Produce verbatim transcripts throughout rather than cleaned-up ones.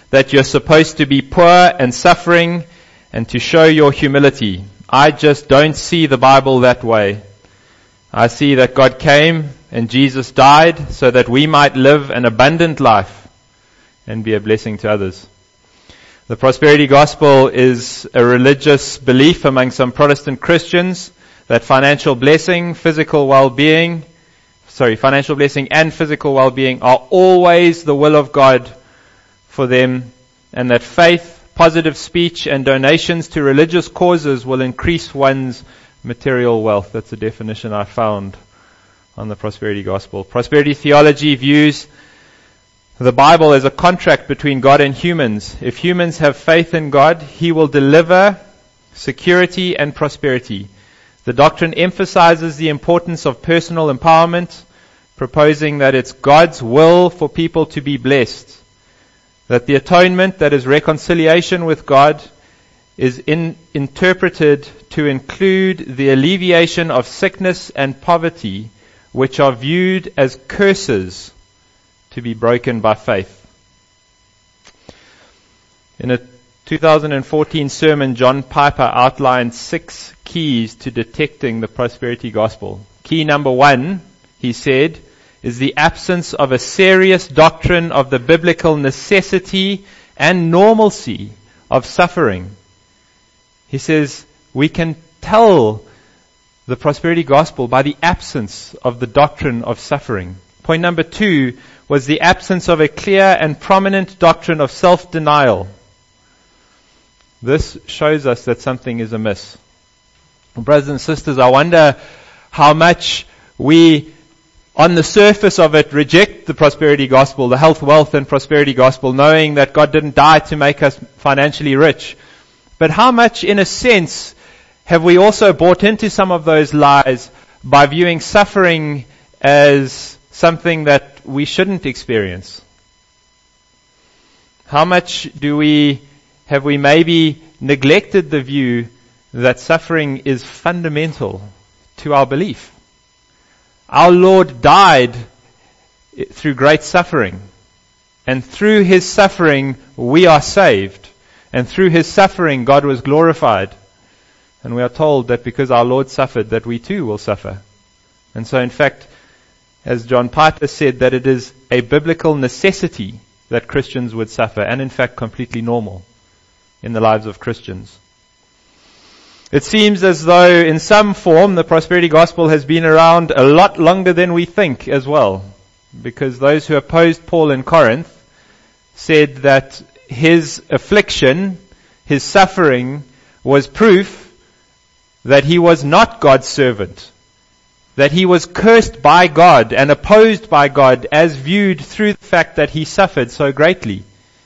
that you're supposed to be poor and suffering and to show your humility. I just don't see the Bible that way. I see that God came and Jesus died so that we might live an abundant life and be a blessing to others. The prosperity gospel is a religious belief among some Protestant Christians that financial blessing, physical well-being, sorry, financial blessing and physical well-being are always the will of God for them, and that faith, positive speech, and donations to religious causes will increase one's material wealth. That's the definition I found on the prosperity gospel. Prosperity theology views the Bible as a contract between God and humans. If humans have faith in God, He will deliver security and prosperity. The doctrine emphasizes the importance of personal empowerment, proposing that it's God's will for people to be blessed. That the atonement, that is reconciliation with God, is in, interpreted to include the alleviation of sickness and poverty, which are viewed as curses to be broken by faith. In a two thousand fourteen sermon, John Piper outlined six keys to detecting the prosperity gospel. Key number one, he said, is the absence of a serious doctrine of the biblical necessity and normalcy of suffering. He says we can tell the prosperity gospel by the absence of the doctrine of suffering. Point number two was the absence of a clear and prominent doctrine of self-denial. This shows us that something is amiss. Brothers and sisters, I wonder how much we, on the surface of it, reject the prosperity gospel, the health, wealth, and prosperity gospel, knowing that God didn't die to make us financially rich. But how much, in a sense, have we also bought into some of those lies by viewing suffering as something that we shouldn't experience? How much do we, have we maybe neglected the view that suffering is fundamental to our belief? Our Lord died through great suffering, and through His suffering we are saved, and through His suffering God was glorified. And we are told that because our Lord suffered, that we too will suffer. And so in fact, as John Piper said, that it is a biblical necessity that Christians would suffer, and in fact completely normal in the lives of Christians. It seems as though in some form the prosperity gospel has been around a lot longer than we think as well, because those who opposed Paul in Corinth said that his affliction, his suffering, was proof that he was not God's servant, that he was cursed by God and opposed by God as viewed through the fact that he suffered so greatly.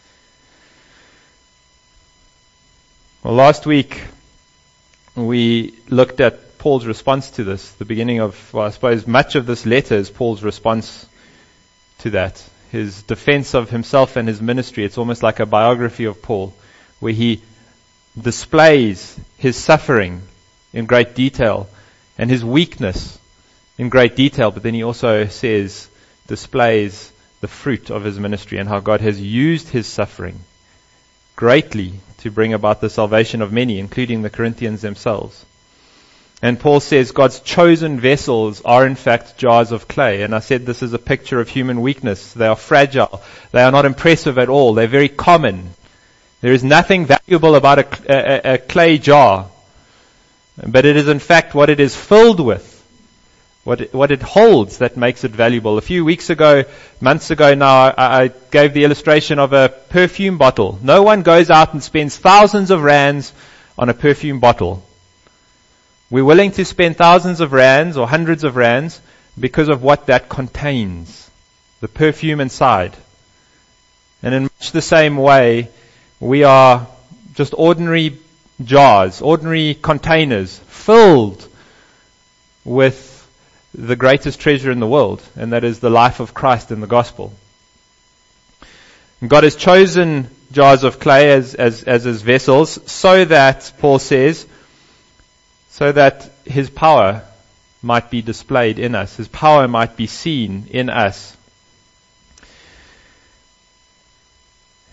Well, last week we looked at Paul's response to this. The beginning of, well, I suppose much of this letter is Paul's response to that. His defense of himself and his ministry. It's almost like a biography of Paul, where he displays his suffering in great detail and his weakness in great detail, but then he also says, displays the fruit of his ministry and how God has used his suffering greatly to bring about the salvation of many, including the Corinthians themselves. And Paul says God's chosen vessels are in fact jars of clay. And I said this is a picture of human weakness. They are fragile. They are not impressive at all. They're very common. There is nothing valuable about a, a, a clay jar. But it is in fact what it is filled with, what it, what it holds that makes it valuable. A few weeks ago, months ago now, I, I gave the illustration of a perfume bottle. No one goes out and spends thousands of rands on a perfume bottle. We're willing to spend thousands of rands or hundreds of rands because of what that contains, the perfume inside. And in much the same way, we are just ordinary jars, ordinary containers filled with the greatest treasure in the world, and that is the life of Christ in the gospel. And God has chosen jars of clay as, as, as His vessels so that, Paul says, so that His power might be displayed in us. His power might be seen in us.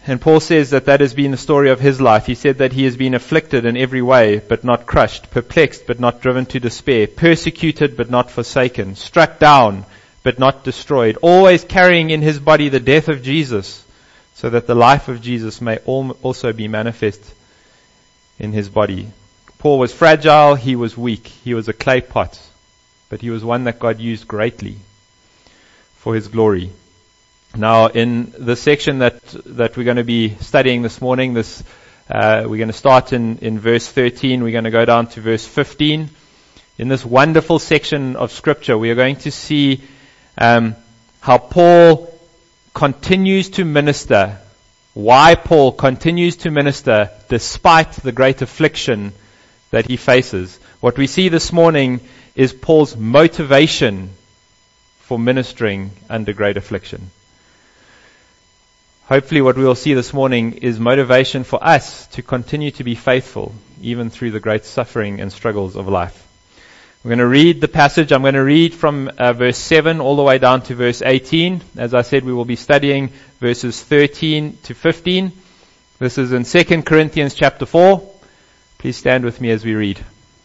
And Paul says that that has been the story of his life. He said that he has been afflicted in every way, but not crushed, perplexed, but not driven to despair, persecuted, but not forsaken, struck down, but not destroyed, always carrying in his body the death of Jesus, so that the life of Jesus may also be manifest in his body. Paul was fragile, he was weak, he was a clay pot, but he was one that God used greatly for his glory. Now, in the section that that we're going to be studying this morning, this uh, we're going to start in, in verse thirteen. We're going to go down to verse fifteen. In this wonderful section of Scripture, we are going to see um, how Paul continues to minister. Why Paul continues to minister despite the great affliction that he faces. What we see this morning is Paul's motivation for ministering under great affliction. Hopefully what we will see this morning is motivation for us to continue to be faithful, even through the great suffering and struggles of life. We're going to read the passage. I'm going to read from uh, verse seven all the way down to verse eighteen. As I said, we will be studying verses thirteen to fifteen. This is in Second Corinthians chapter four. Please stand with me as we read.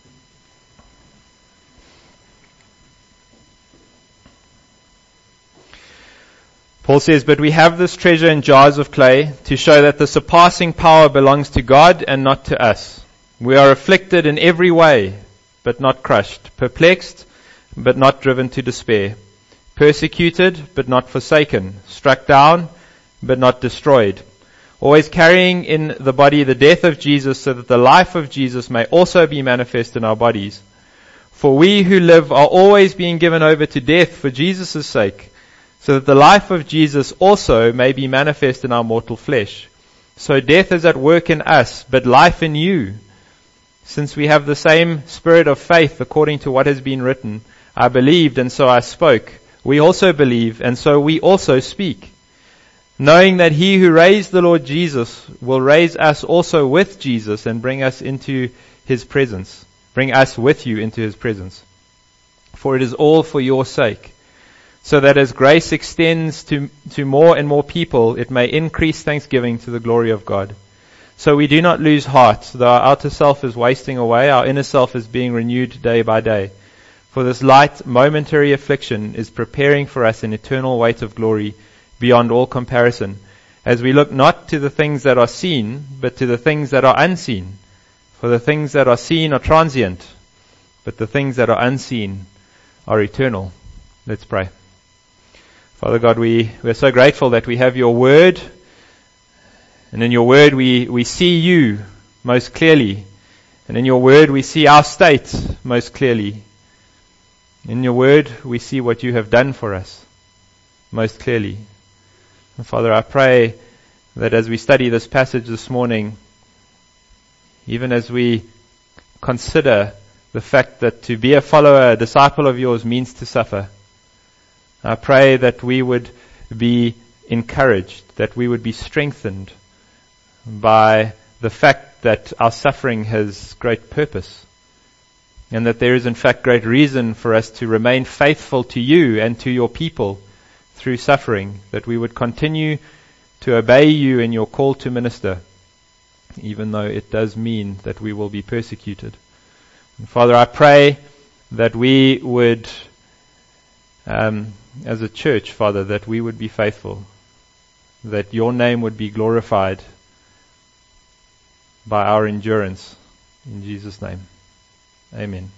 Paul says, "But we have this treasure in jars of clay to show that the surpassing power belongs to God and not to us. We are afflicted in every way, but not crushed, perplexed, but not driven to despair, persecuted, but not forsaken, struck down, but not destroyed, always carrying in the body the death of Jesus, so that the life of Jesus may also be manifest in our bodies. For we who live are always being given over to death for Jesus' sake, so that the life of Jesus also may be manifest in our mortal flesh. So death is at work in us, but life in you. Since we have the same spirit of faith according to what has been written, I believed and so I spoke. We also believe and so we also speak. Knowing that he who raised the Lord Jesus will raise us also with Jesus and bring us into his presence. Bring us with you into his presence. For it is all for your sake, so that as grace extends to, to more and more people, it may increase thanksgiving to the glory of God. So we do not lose heart, though our outer self is wasting away, our inner self is being renewed day by day. For this light, momentary affliction is preparing for us an eternal weight of glory beyond all comparison, as we look not to the things that are seen, but to the things that are unseen. For the things that are seen are transient, but the things that are unseen are eternal." Let's pray. Father God, we, we're so grateful that we have your word, and in your word we, we see you most clearly, and in your word we see our state most clearly. In your word we see what you have done for us most clearly. And Father, I pray that as we study this passage this morning, even as we consider the fact that to be a follower, a disciple of yours means to suffer, I pray that we would be encouraged, that we would be strengthened by the fact that our suffering has great purpose, and that there is in fact great reason for us to remain faithful to you and to your people through suffering, that we would continue to obey you in your call to minister, even though it does mean that we will be persecuted. And Father, I pray that we would um, as a church, Father, that we would be faithful, that your name would be glorified by our endurance. In Jesus' name, amen.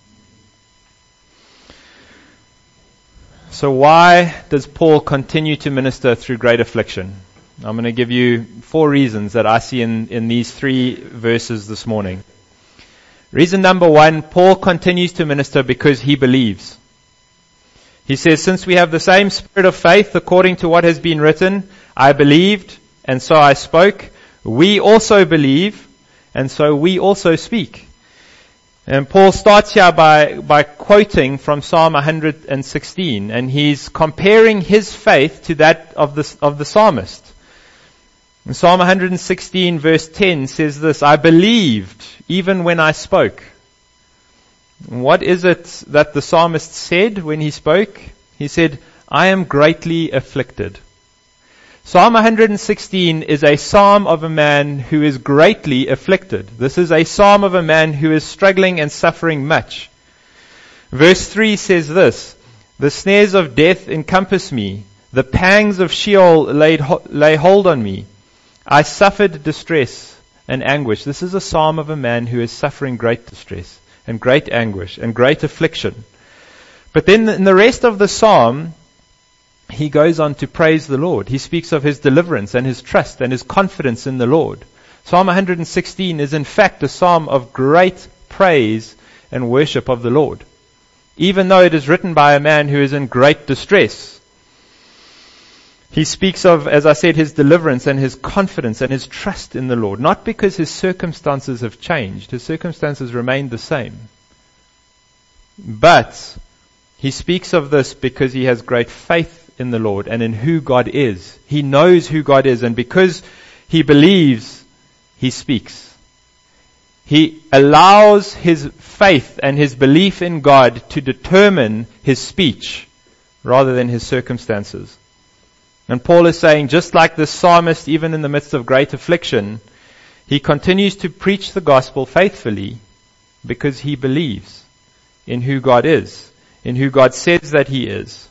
So why does Paul continue to minister through great affliction? I'm going to give you four reasons that I see in, in these three verses this morning. Reason number one, Paul continues to minister because he believes. He says, since we have the same spirit of faith according to what has been written, I believed and so I spoke. We also believe and so we also speak. And Paul starts here by, by quoting from Psalm one hundred sixteen, and he's comparing his faith to that of the, of the psalmist. And Psalm one hundred sixteen verse ten says this, I believed even when I spoke. And what is it that the psalmist said when he spoke? He said, I am greatly afflicted. Psalm one hundred sixteen is a psalm of a man who is greatly afflicted. This is a psalm of a man who is struggling and suffering much. Verse three says this, "The snares of death encompass me. The pangs of Sheol laid, lay hold on me. I suffered distress and anguish." This is a psalm of a man who is suffering great distress and great anguish and great affliction. But then in the rest of the psalm, he goes on to praise the Lord. He speaks of his deliverance and his trust and his confidence in the Lord. Psalm one hundred sixteen is in fact a psalm of great praise and worship of the Lord, even though it is written by a man who is in great distress. He speaks of, as I said, his deliverance and his confidence and his trust in the Lord, not because his circumstances have changed. His circumstances remain the same. But he speaks of this because he has great faith in the Lord and in who God is. He knows who God is, and because he believes, he speaks. He allows his faith and his belief in God to determine his speech rather than his circumstances. And Paul is saying, just like the psalmist, even in the midst of great affliction, he continues to preach the gospel faithfully because he believes in who God is, in who God says that he is.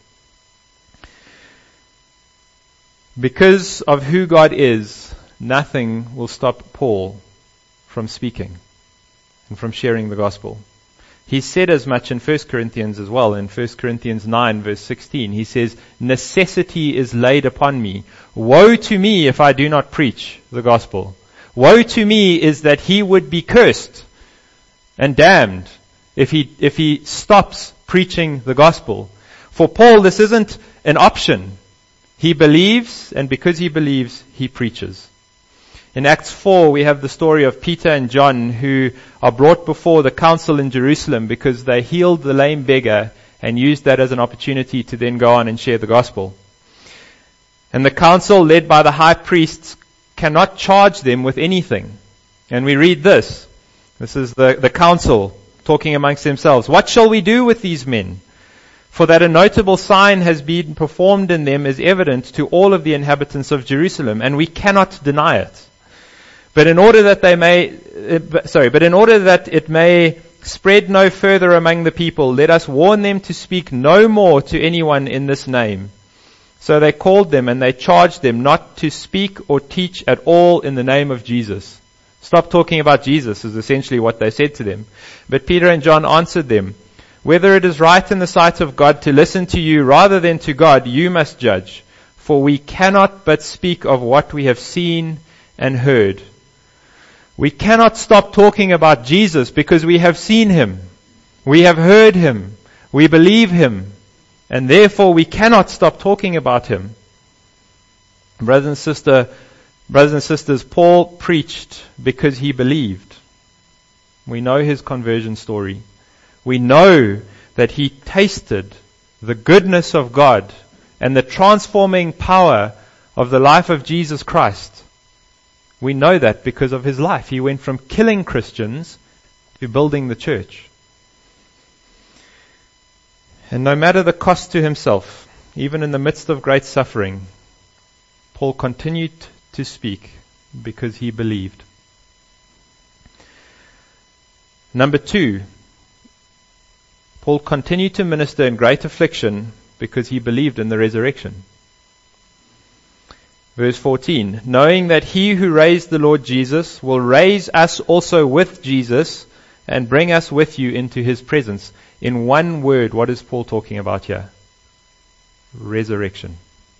Because of who God is, nothing will stop Paul from speaking and from sharing the gospel. He said as much in First Corinthians as well. In First Corinthians nine verse sixteen, he says, "Necessity is laid upon me. Woe to me if I do not preach the gospel. Woe to me is that he would be cursed and damned if he, if he stops preaching the gospel." For Paul, this isn't an option. He believes, and because he believes, he preaches. In Acts four, we have the story of Peter and John who are brought before the council in Jerusalem because they healed the lame beggar and used that as an opportunity to then go on and share the gospel. And the council, led by the high priests, cannot charge them with anything. And we read this. This is the, the council talking amongst themselves. "What shall we do with these men? For that a notable sign has been performed in them is evident to all of the inhabitants of Jerusalem, and we cannot deny it. But in order that they may, uh, sorry, but in order that it may spread no further among the people, let us warn them to speak no more to anyone in this name." So they called them and they charged them not to speak or teach at all in the name of Jesus. Stop talking about Jesus is essentially what they said to them. But Peter and John answered them, "Whether it is right in the sight of God to listen to you rather than to God, you must judge. For we cannot but speak of what we have seen and heard." We cannot stop talking about Jesus because we have seen him. We have heard him. We believe him. And therefore we cannot stop talking about him. Brothers and sister, brothers and sisters, Paul preached because he believed. We know his conversion story. We know that he tasted the goodness of God and the transforming power of the life of Jesus Christ. We know that because of his life. He went from killing Christians to building the church. And no matter the cost to himself, even in the midst of great suffering, Paul continued to speak because he believed. Number two, Paul continued to minister in great affliction because he believed in the resurrection. Verse fourteen, "Knowing that he who raised the Lord Jesus will raise us also with Jesus and bring us with you into his presence." In one word, what is Paul talking about here? Resurrection.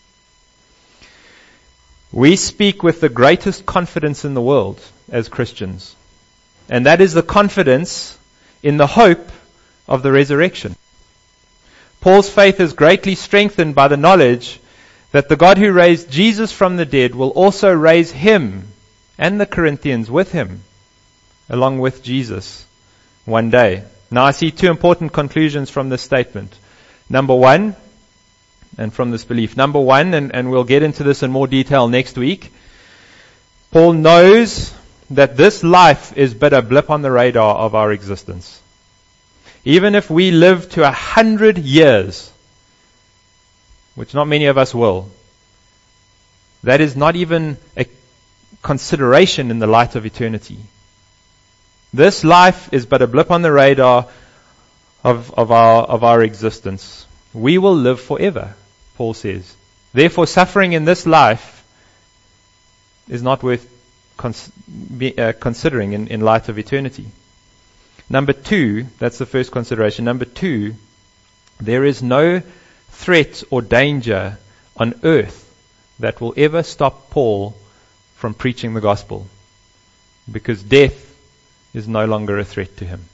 We speak with the greatest confidence in the world as Christians. And that is the confidence in the hope of the resurrection. Paul's faith is greatly strengthened by the knowledge that the God who raised Jesus from the dead will also raise him and the Corinthians with him, along with Jesus, one day. Now I see two important conclusions from this statement. Number one, and from this belief. Number one, and, and we'll get into this in more detail next week, Paul knows that this life is but a blip on the radar of our existence. Even if we live to a hundred years, which not many of us will, that is not even a consideration in the light of eternity. This life is but a blip on the radar of, of our of our existence. We will live forever, Paul says. Therefore, suffering in this life is not worth cons- be, uh, considering in, in light of eternity. Number two, that's the first consideration. Number two, there is no threat or danger on earth that will ever stop Paul from preaching the gospel, because death is no longer a threat to him.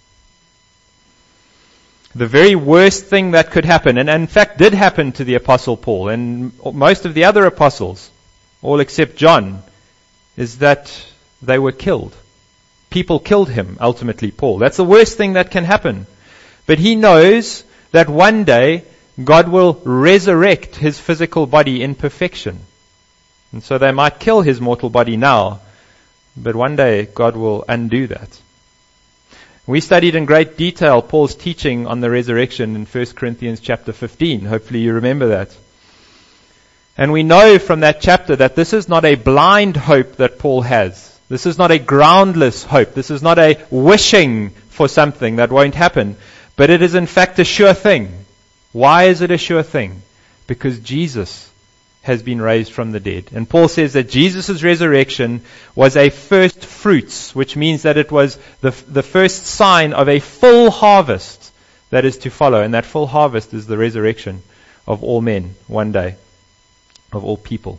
The very worst thing that could happen, and in fact did happen to the Apostle Paul and most of the other apostles, all except John, is that they were killed. People killed him, ultimately, Paul. That's the worst thing that can happen. But he knows that one day God will resurrect his physical body in perfection. And so they might kill his mortal body now, but one day God will undo that. We studied in great detail Paul's teaching on the resurrection in First Corinthians chapter fifteen. Hopefully you remember that. And we know from that chapter that this is not a blind hope that Paul has. This is not a groundless hope. This is not a wishing for something that won't happen. But it is in fact a sure thing. Why is it a sure thing? Because Jesus has been raised from the dead. And Paul says that Jesus' resurrection was a first fruits, which means that it was the, the first sign of a full harvest that is to follow. And that full harvest is the resurrection of all men one day, of all people.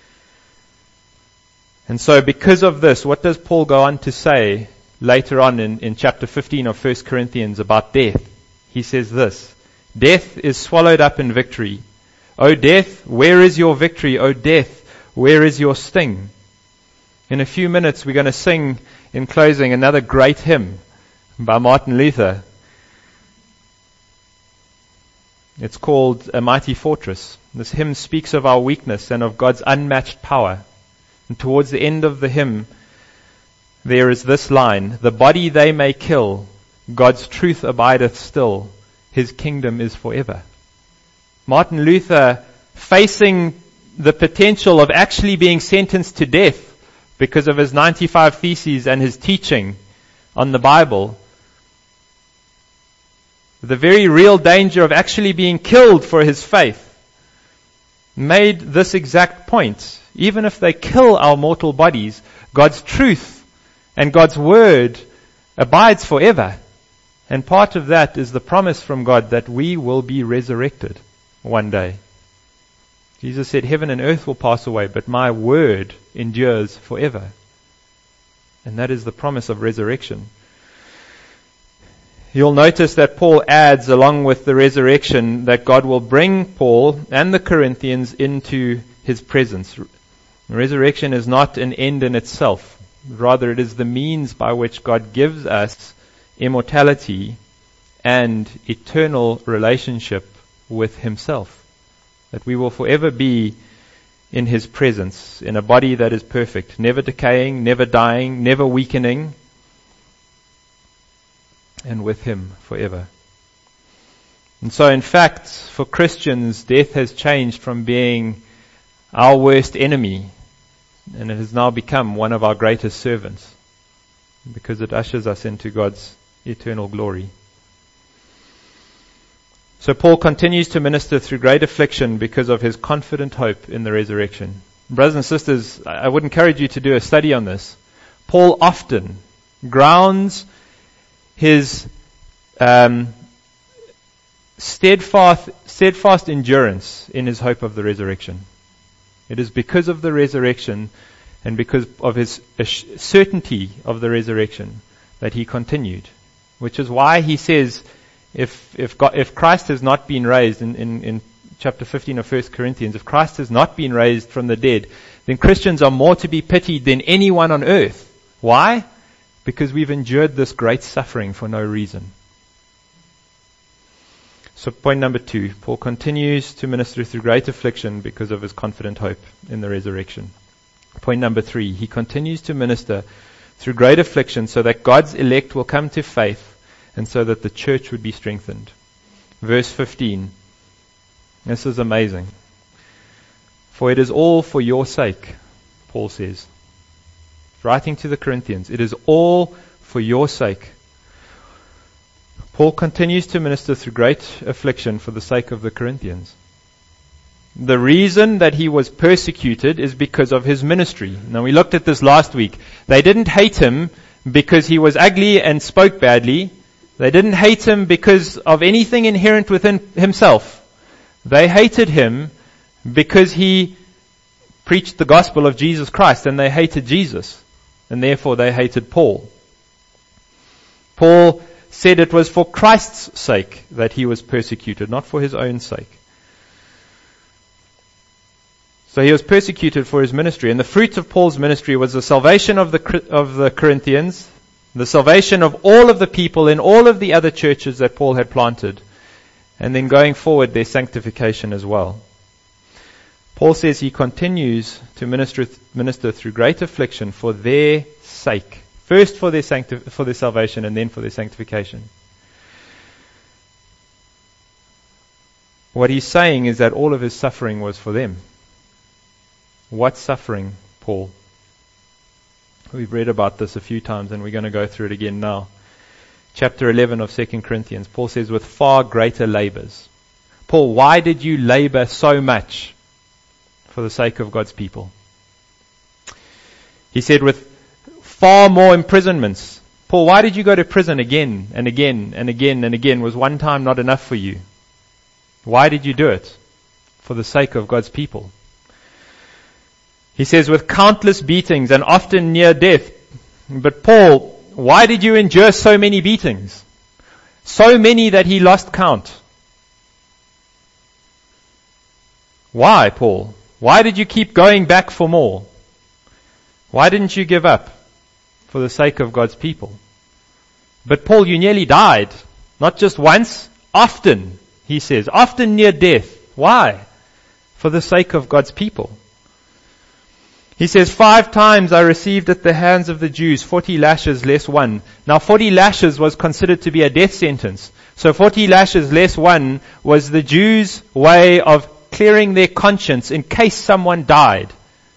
And so because of this, what does Paul go on to say later on in, in chapter fifteen of First Corinthians about death? He says this: death is swallowed up in victory. O death, where is your victory? O death, where is your sting? In a few minutes we're going to sing in closing another great hymn by Martin Luther. It's called A Mighty Fortress. This hymn speaks of our weakness and of God's unmatched power. And towards the end of the hymn there is this line: the body they may kill, God's truth abideth still, His kingdom is forever. Martin Luther, facing the potential of actually being sentenced to death because of his ninety-five Theses and his teaching on the Bible, the very real danger of actually being killed for his faith, made this exact point: even if they kill our mortal bodies, God's truth and God's word abides forever. And part of that is the promise from God that we will be resurrected one day. Jesus said, heaven and earth will pass away, but my word endures forever. And that is the promise of resurrection. You'll notice that Paul adds, along with the resurrection, that God will bring Paul and the Corinthians into His presence. Resurrection is not an end in itself. Rather, it is the means by which God gives us immortality and eternal relationship with Himself. That we will forever be in His presence, in a body that is perfect, never decaying, never dying, never weakening, and with Him forever. And so in fact, for Christians, death has changed from being our worst enemy, and it has now become one of our greatest servants, because it ushers us into God's eternal glory. So Paul continues to minister through great affliction because of his confident hope in the resurrection. Brothers and sisters, I would encourage you to do a study on this. Paul often grounds his um, steadfast, steadfast endurance in his hope of the resurrection. It is because of the resurrection and because of his certainty of the resurrection that he continued. Which is why he says, if if, God, if Christ has not been raised, in, in, in chapter fifteen of First Corinthians, if Christ has not been raised from the dead, then Christians are more to be pitied than anyone on earth. Why? Because we've endured this great suffering for no reason. So point number two, Paul continues to minister through great affliction because of his confident hope in the resurrection. Point number three, he continues to minister through great affliction so that God's elect will come to faith and so that the church would be strengthened. Verse fifteen. This is amazing. For it is all for your sake, Paul says. Writing to the Corinthians, it is all for your sake. Paul continues to minister through great affliction for the sake of the Corinthians. The reason that he was persecuted is because of his ministry. Now, we looked at this last week. They didn't hate him because he was ugly and spoke badly. They didn't hate him because of anything inherent within himself. They hated him because he preached the gospel of Jesus Christ, and they hated Jesus, and therefore they hated Paul. Paul said it was for Christ's sake that he was persecuted, not for his own sake. So he was persecuted for his ministry, and the fruit of Paul's ministry was the salvation of the of the Corinthians, the salvation of all of the people in all of the other churches that Paul had planted, and then going forward, their sanctification as well. Paul says he continues to minister, minister through great affliction for their sake. First for their sancti- for their salvation, and then for their sanctification. What he's saying is that all of his suffering was for them. What suffering, Paul? We've read about this a few times, and we're going to go through it again now. Chapter eleven of Second Corinthians, Paul says, with far greater labors. Paul, why did you labor so much for the sake of God's people? He said, with far more imprisonments. Paul, why did you go to prison again and again and again and again? Was one time not enough for you? Why did you do it? For the sake of God's people. He says, with countless beatings and often near death. But Paul, why did you endure so many beatings? So many that he lost count. Why, Paul? Why did you keep going back for more? Why didn't you give up? For the sake of God's people. But Paul, you nearly died. Not just once, often, he says. Often near death. Why? For the sake of God's people. He says, five times I received at the hands of the Jews forty lashes less one. Now forty lashes was considered to be a death sentence. So forty lashes less one was the Jews' way of clearing their conscience in case someone died.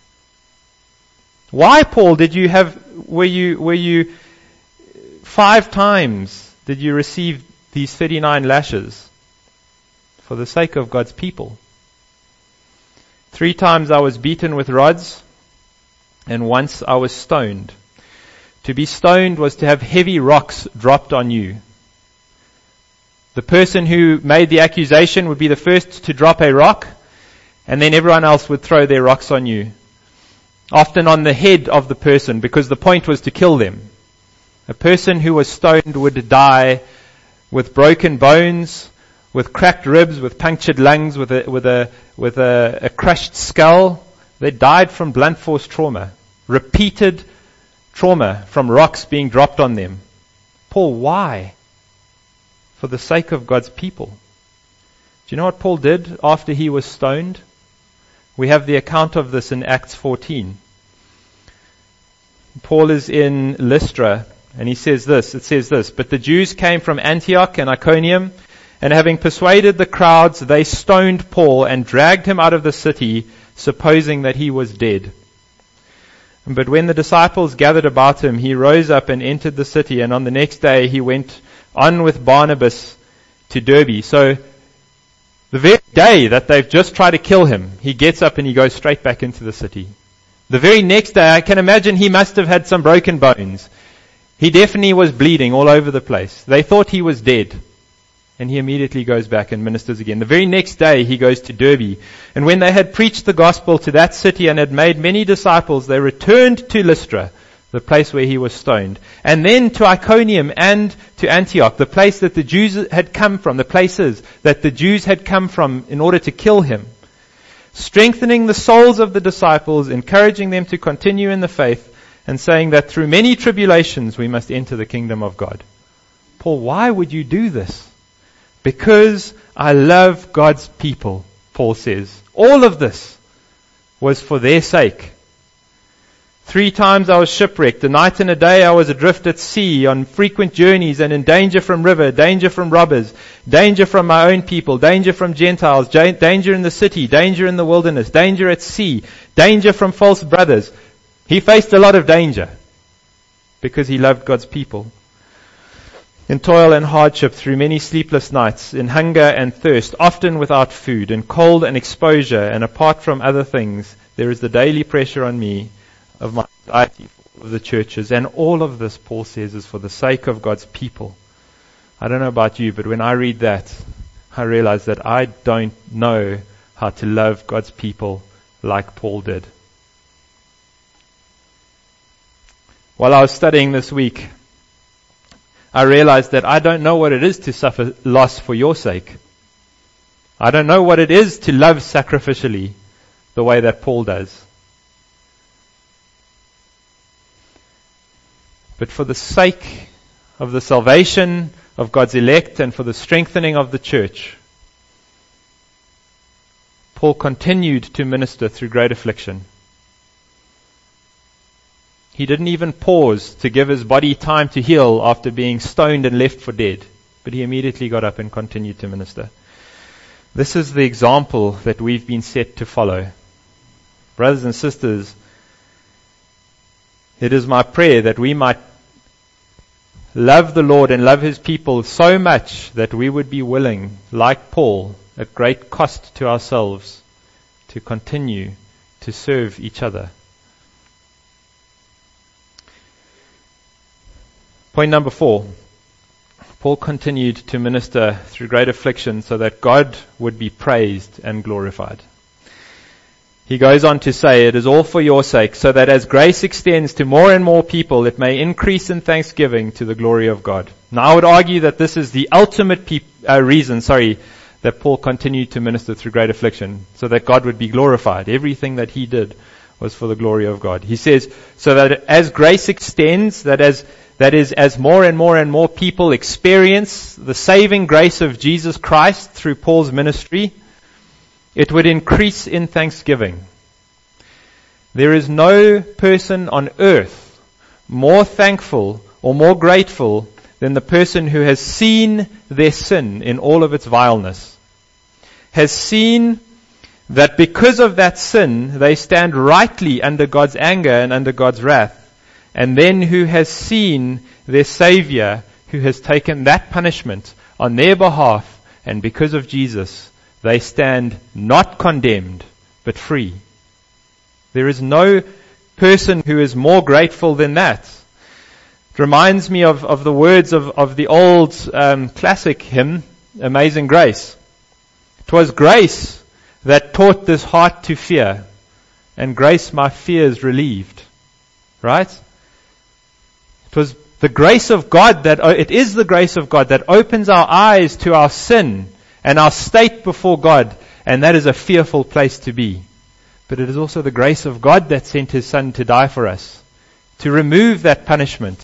Why, Paul, did you have, were you, were you, five times did you receive these thirty-nine lashes? For the sake of God's people. Three times I was beaten with rods. And once I was stoned. To be stoned was to have heavy rocks dropped on you. The person who made the accusation would be the first to drop a rock, and then everyone else would throw their rocks on you. Often on the head of the person, because the point was to kill them. A person who was stoned would die with broken bones, with cracked ribs, with punctured lungs, with a, with a, with a, a crushed skull. They died from blunt force trauma. Repeated trauma from rocks being dropped on them. Paul, why? For the sake of God's people. Do you know what Paul did after he was stoned? We have the account of this in Acts fourteen. Paul is in Lystra, and he says this, it says this, but the Jews came from Antioch and Iconium, and having persuaded the crowds, they stoned Paul and dragged him out of the city, supposing that he was dead. But when the disciples gathered about him, he rose up and entered the city, and on the next day he went on with Barnabas to Derbe. So the very day that they've just tried to kill him, he gets up and he goes straight back into the city. The very next day, I can imagine he must have had some broken bones. He definitely was bleeding all over the place. They thought he was dead. And he immediately goes back and ministers again. The very next day he goes to Derbe. And when they had preached the gospel to that city and had made many disciples, they returned to Lystra, the place where he was stoned. And then to Iconium and to Antioch, the place that the Jews had come from, the places that the Jews had come from in order to kill him. Strengthening the souls of the disciples, encouraging them to continue in the faith, and saying that through many tribulations we must enter the kingdom of God. Paul, why would you do this? Because I love God's people, Paul says. All of this was for their sake. Three times I was shipwrecked. A night and a day I was adrift at sea, on frequent journeys and in danger from river, danger from robbers, danger from my own people, danger from Gentiles, danger in the city, danger in the wilderness, danger at sea, danger from false brothers. He faced a lot of danger because he loved God's people. In toil and hardship, through many sleepless nights, in hunger and thirst, often without food, in cold and exposure, and apart from other things, there is the daily pressure on me of my anxiety for the churches. And all of this, Paul says, is for the sake of God's people. I don't know about you, but when I read that, I realize that I don't know how to love God's people like Paul did. While I was studying this week, I realized that I don't know what it is to suffer loss for your sake. I don't know what it is to love sacrificially the way that Paul does. But for the sake of the salvation of God's elect and for the strengthening of the church, Paul continued to minister through great affliction. He didn't even pause to give his body time to heal after being stoned and left for dead, but he immediately got up and continued to minister. This is the example that we've been set to follow. Brothers and sisters, it is my prayer that we might love the Lord and love His people so much that we would be willing, like Paul, at great cost to ourselves, to continue to serve each other. Point number four. Paul continued to minister through great affliction so that God would be praised and glorified. He goes on to say, it is all for your sake, so that as grace extends to more and more people, it may increase in thanksgiving to the glory of God. Now I would argue that this is the ultimate pe- uh, reason, sorry, that Paul continued to minister through great affliction, so that God would be glorified. Everything that he did was for the glory of God. He says, so that as grace extends, that as That is, as more and more and more people experience the saving grace of Jesus Christ through Paul's ministry, it would increase in thanksgiving. There is no person on earth more thankful or more grateful than the person who has seen their sin in all of its vileness, has seen that because of that sin, they stand rightly under God's anger and under God's wrath. And then who has seen their Savior who has taken that punishment on their behalf, and because of Jesus, they stand not condemned, but free. There is no person who is more grateful than that. It reminds me of, of the words of, of the old um, classic hymn, Amazing Grace. It was grace that taught this heart to fear, and grace my fears relieved. Right? It was the grace of God that, it is the grace of God that opens our eyes to our sin and our state before God, and that is a fearful place to be. But it is also the grace of God that sent His Son to die for us, to remove that punishment,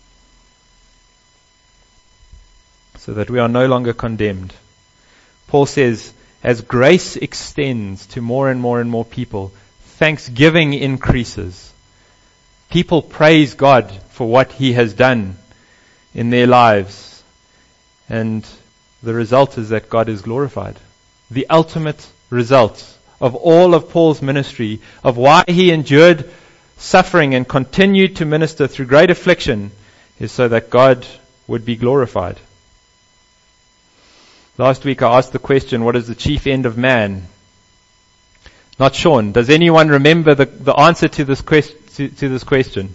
so that we are no longer condemned. Paul says, as grace extends to more and more and more people, thanksgiving increases. People praise God for what He has done in their lives. And the result is that God is glorified. The ultimate result of all of Paul's ministry, of why he endured suffering and continued to minister through great affliction, is so that God would be glorified. Last week I asked the question, what is the chief end of man? Not Sean. Does anyone remember the, the answer to this question? To, to this question?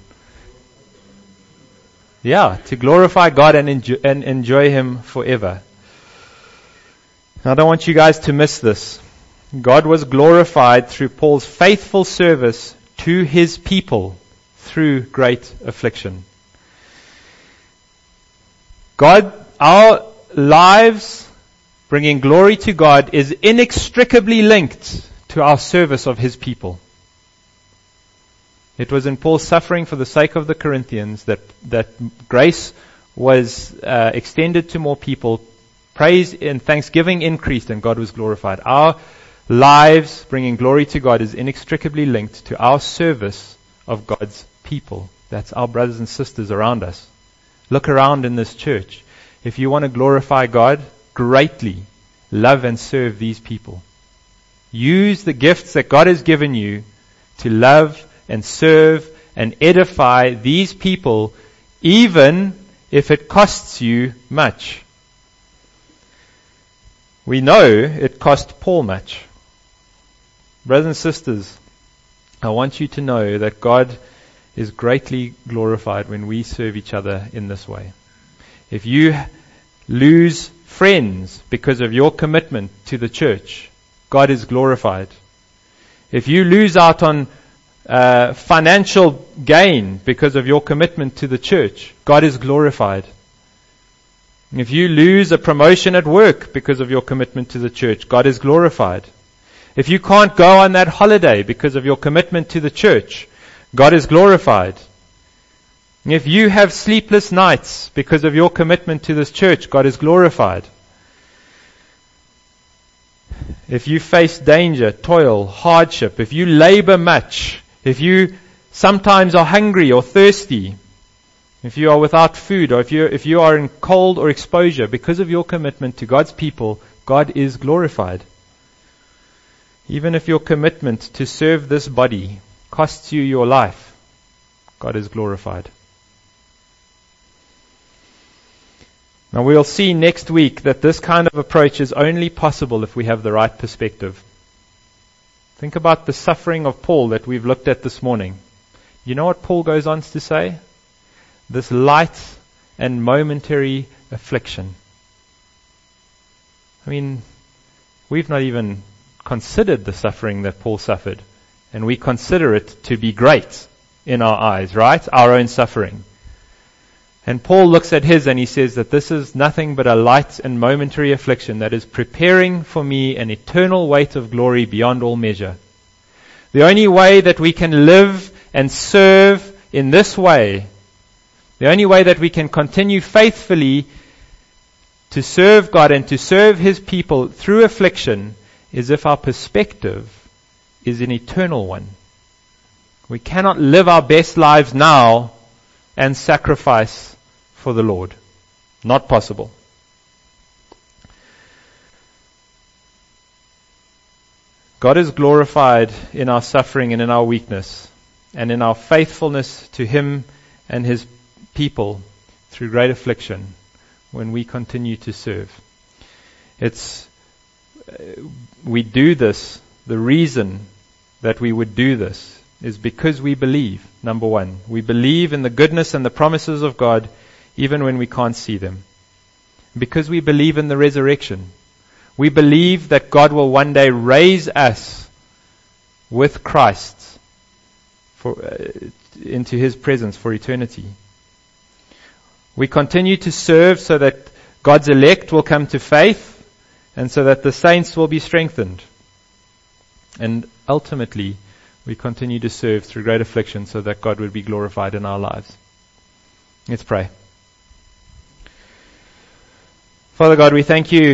Yeah, to glorify God and enjoy, and enjoy Him forever. Now, I don't want you guys to miss this. God was glorified through Paul's faithful service to His people through great affliction. God, our lives bringing glory to God is inextricably linked to our service of His people. It was in Paul's suffering for the sake of the Corinthians that, that grace was uh, extended to more people, praise and thanksgiving increased, and God was glorified. Our lives bringing glory to God is inextricably linked to our service of God's people. That's our brothers and sisters around us. Look around in this church. If you want to glorify God greatly, love and serve these people. Use the gifts that God has given you to love and serve and edify these people, even if it costs you much. We know it cost Paul much. Brothers and sisters, I want you to know that God is greatly glorified when we serve each other in this way. If you lose friends because of your commitment to the church, God is glorified. If you lose out on uh, financial gain because of your commitment to the church, God is glorified. If you lose a promotion at work because of your commitment to the church, God is glorified. If you can't go on that holiday because of your commitment to the church, God is glorified. If you have sleepless nights because of your commitment to this church, God is glorified. If you face danger, toil, hardship, if you labor much, if you sometimes are hungry or thirsty, if you are without food, or if you if you are in cold or exposure, because of your commitment to God's people, God is glorified. Even if your commitment to serve this body costs you your life, God is glorified. Now we'll see next week that this kind of approach is only possible if we have the right perspective. Think about the suffering of Paul that we've looked at this morning. You know what Paul goes on to say? This light and momentary affliction. I mean, we've not even considered the suffering that Paul suffered, and we consider it to be great in our eyes, right? Our own suffering. And Paul looks at his and he says that this is nothing but a light and momentary affliction that is preparing for me an eternal weight of glory beyond all measure. The only way that we can live and serve in this way, the only way that we can continue faithfully to serve God and to serve His people through affliction is if our perspective is an eternal one. We cannot live our best lives now and sacrifice for the Lord. Not possible. God is glorified in our suffering and in our weakness and in our faithfulness to Him and His people through great affliction when we continue to serve. It's we do this, the reason that we would do this is because we believe, number one. We believe in the goodness and the promises of God even when we can't see them. Because we believe in the resurrection. We believe that God will one day raise us with Christ for, uh, into His presence for eternity. We continue to serve so that God's elect will come to faith and so that the saints will be strengthened. And ultimately, we continue to serve through great affliction so that God would be glorified in our lives. Let's pray. Father God, we thank You